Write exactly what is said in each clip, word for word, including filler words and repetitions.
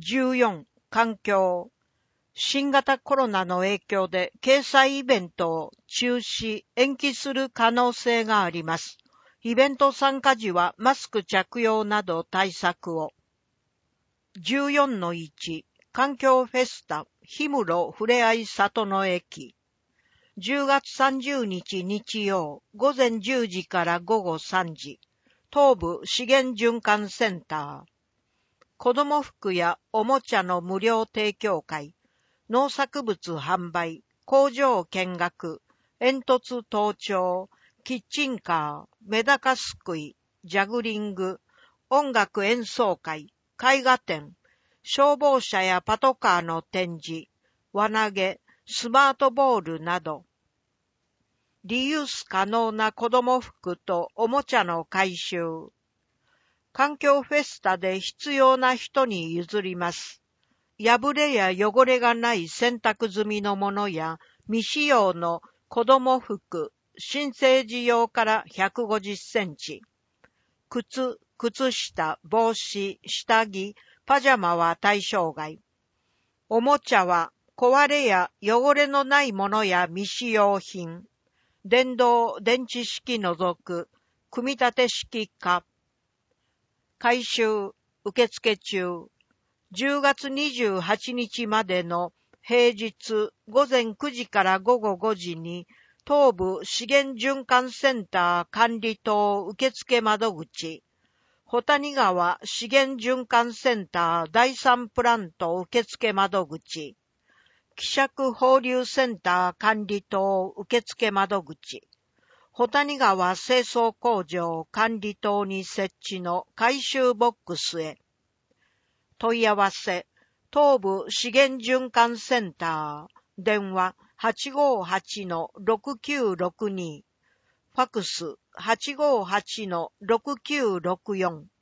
じゅうよん、環境。新型コロナの影響で掲載イベントを中止、延期する可能性があります。イベント参加時はマスク着用など対策を。じゅうよんのいち、環境フェスタ、氷室ふれあい里の駅。じゅうがつさんじゅうにち日曜、午前じゅうじから午後さんじ、東部資源循環センター。子ども服やおもちゃの無料提供会、農作物販売、工場見学、煙突登頂、キッチンカー、メダカすくい、ジャグリング、音楽演奏会、絵画展、消防車やパトカーの展示、輪投げ、スマートボールなど、リユース可能な子ども服とおもちゃの回収。環境フェスタで必要な人に譲ります。破れや汚れがない洗濯済みのものや未使用の子ども服、新生児用からひゃくごじゅっセンチ。靴、靴下、帽子、下着、パジャマは対象外。おもちゃは壊れや汚れのないものや未使用品。電動、電池式除く、組み立て式化。回収、受付中。じゅうがつにじゅうはちにちまでの平日午前くじから午後ごじに東部資源循環センター管理棟受付窓口、保谷川資源循環センターだいさんプラント受付窓口、希釈放流センター管理棟受付窓口、保谷川清掃工場管理棟に設置の回収ボックスへ。問い合わせ、東部資源循環センター、電話 はちごはちのろくきゅうろくに、ファクス はちごはちのろくきゅうろくよん。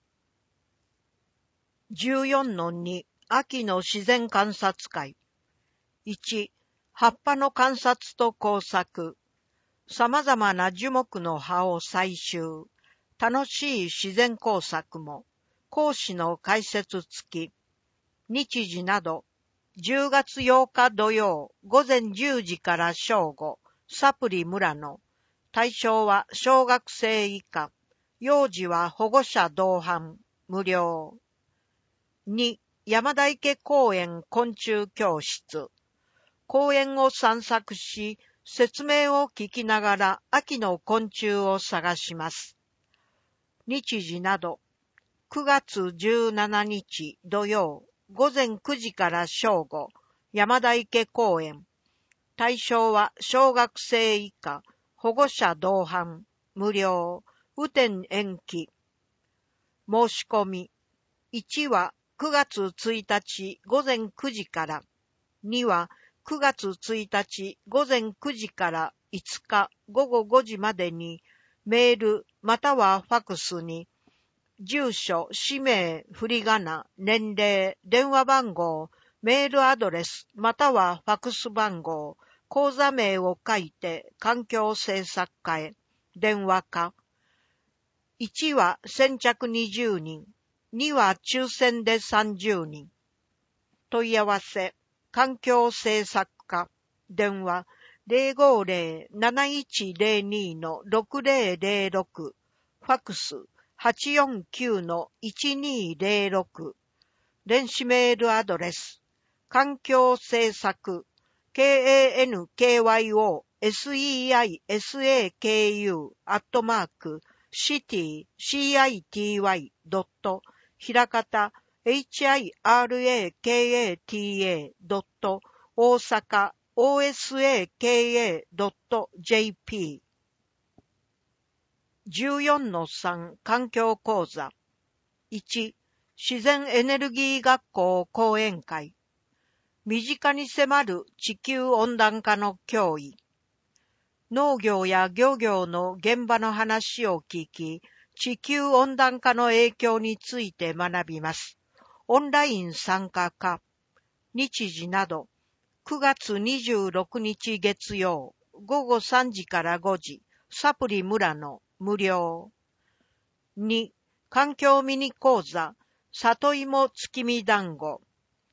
じゅうよんのに、秋の自然観察会。いち、葉っぱの観察と工作。様々な樹木の葉を採集。楽しい自然工作も。講師の解説付き。日時など。じゅうがつようか土曜、午前じゅうじから正午。サプリ村野。対象は小学生以下。幼児は保護者同伴。無料。に、山田池公園昆虫教室。公園を散策し、説明を聞きながら秋の昆虫を探します。日時など、くがつじゅうしちにち土曜、午前くじから正午、山田池公園。対象は小学生以下、保護者同伴、無料、雨天延期。申し込み。いちはくがつついたち午前くじから、にはくがつついたち午前くじからいつかごごごじまでにメールまたはファクスに住所、氏名、振り仮名、年齢、電話番号、メールアドレスまたはファクス番号、口座名を書いて環境政策課へ電話か。いちは先着にじゅうにん、には抽選でさんじゅうにん。問い合わせ環境政策課、電話 ゼロごゼロ なないちゼロに のろくゼロゼロろく、ファクス はちよんきゅう のいちにゼロろく、電子メールアドレス、環境政策、kankyo seisaku アットマーク、city, city ドット、ひらかた、hirakata ドット大阪 osaka ドット jp じゅうよんのさん環境講座。いち自然エネルギー学校講演会。身近に迫る地球温暖化の脅威。農業や漁業の現場の話を聞き、地球温暖化の影響について学びます。オンライン参加か。日時など、くがつにじゅうろくにち月曜、ごごさんじからごじ、サプリ村野、無料。に、環境ミニ講座、里芋月見団子。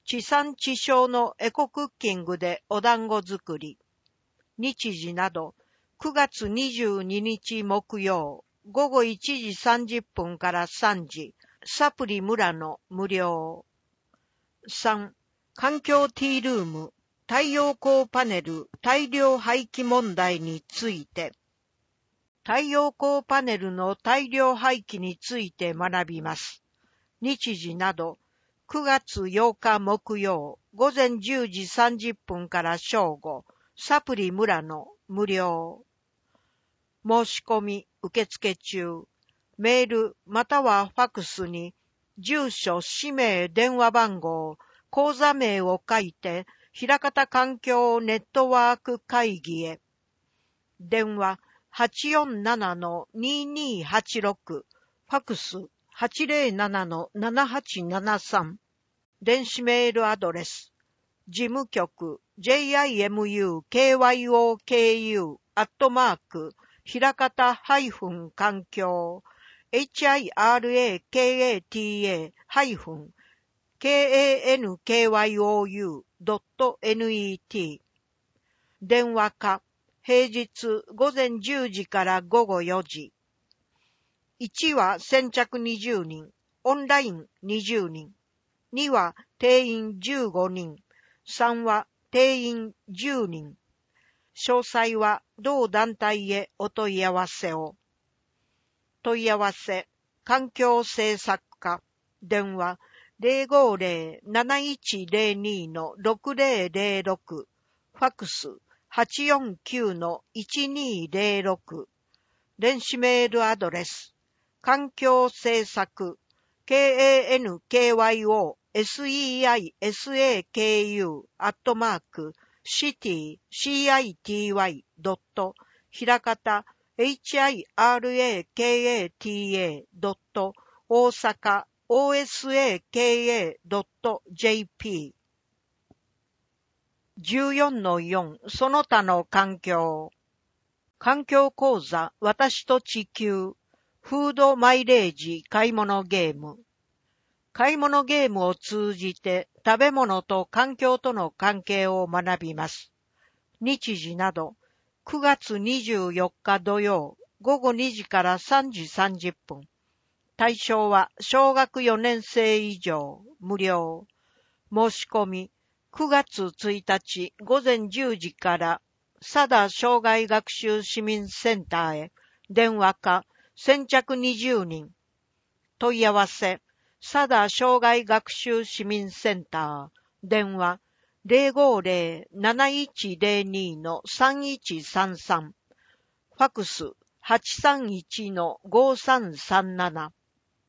地産地消のエコクッキングでお団子作り。日時など、くがつにじゅうににち木曜、ごごいちじさんじゅっぷんからさんじ、サプリ村の無料。さん、環境ティールーム、太陽光パネル大量廃棄問題について。太陽光パネルの大量廃棄について学びます。日時など、くがつようか木曜、ごぜんじゅうじさんじゅっぷんから正午、サプリ村の無料。申し込み受付中。メールまたはファックスに、住所、氏名、電話番号、口座名を書いて、枚方環境ネットワーク会議へ。電話 はちよんななのにーにーはちろく、ファックス はちぜろななのななはちななさん。電子メールアドレス、事務局 ジェイアイエムユーケーワイオーケーユー アットマーク枚方ハイフン環境 エイチアイアールエーケーエーティーエー ハイフン ケーエーエヌケーワイオーユー ドットネット。電話か平日ごぜんじゅうじからごごよじ。いちは先着にじゅうにん、オンラインにじゅうにん。には定員じゅうごにん、さんは定員じゅうにん。詳細は同団体へお問い合わせを。問い合わせ、環境政策課、電話ゼロごゼロ なないちゼロに ろくゼロゼロろく、ファックス はちよんきゅうのいちにーゼロろく、電子メールアドレス、環境政策、ケーエーエヌケーワイオーセイサク アットマーク、シティ、シティ、ドット、ひらかた、エイチアイアールエーケーエーティーエー、ドット、大阪、オーエスエーケーエードットジェーピー。じゅうよんのよん、その他の環境。環境講座、私と地球。フードマイレージ買い物ゲーム。買い物ゲームを通じて食べ物と環境との関係を学びます。日時など、くがつにじゅうよっか土曜、ごごにじからさんじさんじゅっぷん。対象は小学よねんせい以上、無料。申し込み、くがつついたちごぜんじゅうじから佐田障害学習市民センターへ、電話か先着にじゅうにん。問い合わせ、佐田障害学習市民センター、電話ゼロごゼロ なないちゼロにのさんいちさんさん、ファックス はちさんいちのごさんさんなな。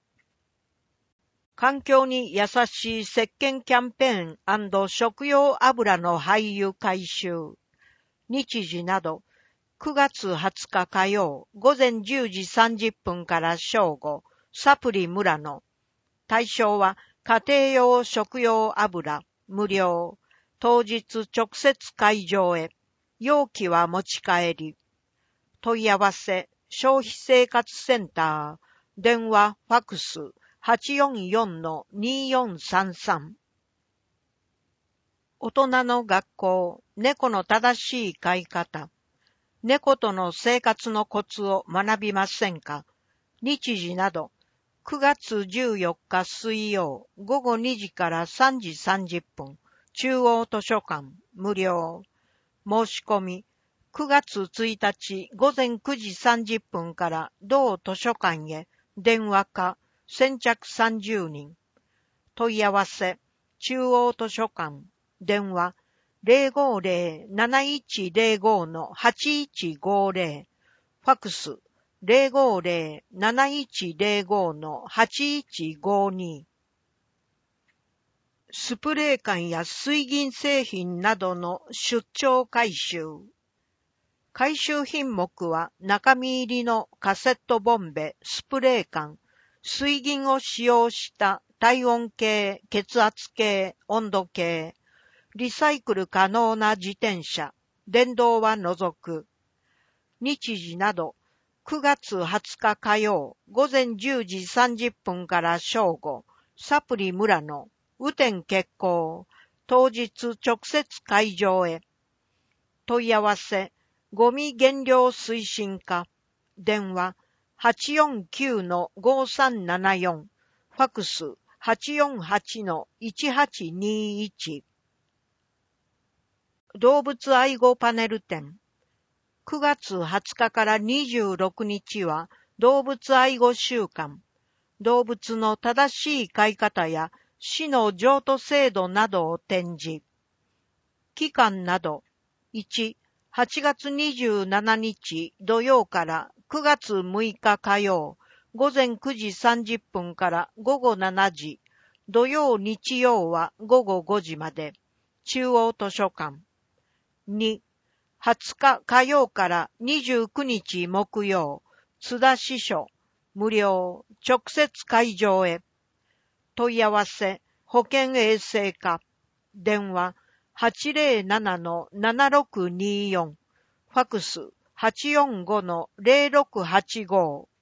環境に優しい石鹸キャンペーン&食用油の廃油回収。日時など、くがつはつか火曜、ごぜんじゅうじさんじゅっぷんから正午、サプリ村の。対象は家庭用食用油、無料。当日直接会場へ。容器は持ち帰り。問い合わせ、消費生活センター。電話、ファックス、はちよんよんのによんさんさん。大人の学校、猫の正しい飼い方。猫との生活のコツを学びませんか？日時など、くがつじゅうよっか水曜、ごごにじからさんじさんじゅっぷん、中央図書館、無料。申し込み、くがつついたちごぜんくじさんじゅっぷんから同図書館へ、電話か、先着さんじゅうにん。問い合わせ、中央図書館、電話ゼロごゼロ なないちゼロごのはちいちごゼロ、ファックスゼロごゼロ なないちゼロごのはちいちごに。スプレー缶や水銀製品などの出張回収。回収品目は中身入りのカセットボンベ、スプレー缶、水銀を使用した体温計、血圧計、温度計、リサイクル可能な自転車、電動は除く。日時など、くがつはつか火曜、ごぜんじゅうじさんじゅっぷんから正午、サプリ村の。 雨天決行、当日直接会場へ。問い合わせ、ゴミ減量推進課、電話 はちよんきゅうのごさんななよん、ファックス はちよんはちのいちはちにいち。動物愛護パネル展。くがつはつかからにじゅうろくにちは動物愛護週間。動物の正しい飼い方や死の譲渡制度などを展示。期間など、いち、はちがつにじゅうしちにち土曜からくがつむいか火曜、午前くじさんじゅっぷんから午後しちじ、土曜日曜は午後ごじまで、中央図書館。に、はつか火曜からにじゅうくにち木曜、津田支所、無料、直接会場へ。問い合わせ、保健衛生課、電話、はちぜろななのななろくによん、ファックス、はちよんごのぜろろくはちご。